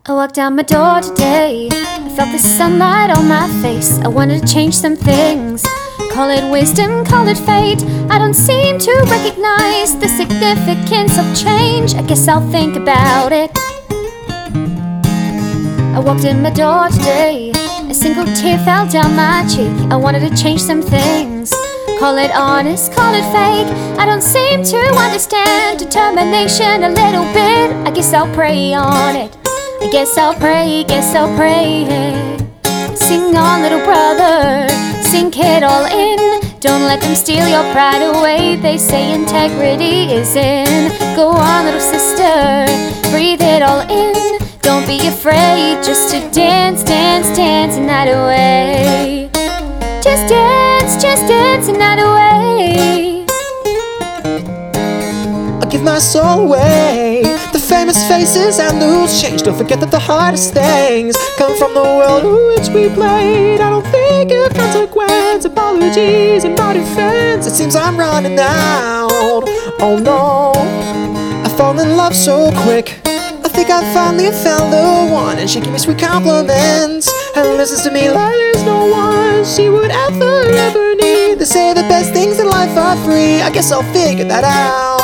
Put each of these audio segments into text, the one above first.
I walked out my door today. I felt the sunlight on my face. I wanted to change some things. Call it wisdom, call it fate. I don't seem to recognize the significance of change. I guess I'll think about it. I walked in my door today. A single tear fell down my cheek. I wanted to change some things. Call it honest, call it fake. I don't seem to understand determination a little bit. I guess I'll pray on it. I guess I'll pray, guess I'll pray. Sing on, little brother, sink it all in. Don't let them steal your pride away. They say integrity is in. Go on, little sister, breathe it all in. Don't be afraid just to dance, dance, dance the night away. Just dance the night away. I'll give my soul away. The famous faces and loose change. Don't forget that the hardest things come from the world in which we played. I don't think a consequence, apologies and my defense. It seems I'm running out. Oh no, I fall in love so quick. I think I finally found the one, and she gives me sweet compliments and listens to me like there's no one she would ever need. They say the best things in life are free. I guess I'll figure that out.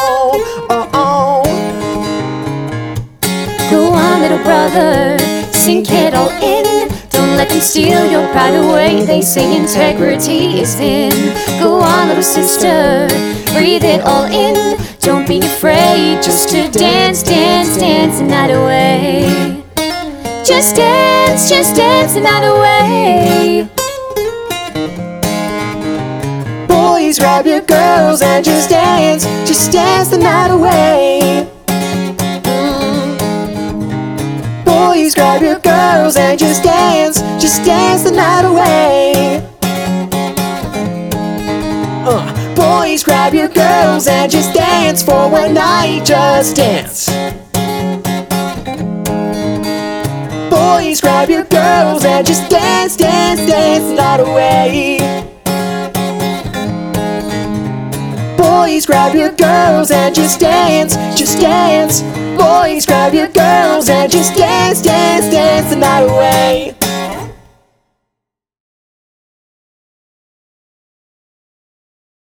Go on, little brother, sink it all in. Don't let them steal your pride away. They say integrity is in. Go on, little sister, breathe it all in. Don't be afraid just to dance, dance, dance the night away. Just dance the night away. Boys, grab your girls and just dance the night away. Boys, grab your girls and just dance the night away. Boys, grab your girls and just dance for one night, just dance. Boys, grab your girls and just dance the night away. Boys, grab your girls and just dance. Boys, grab your girls and just dance the night away.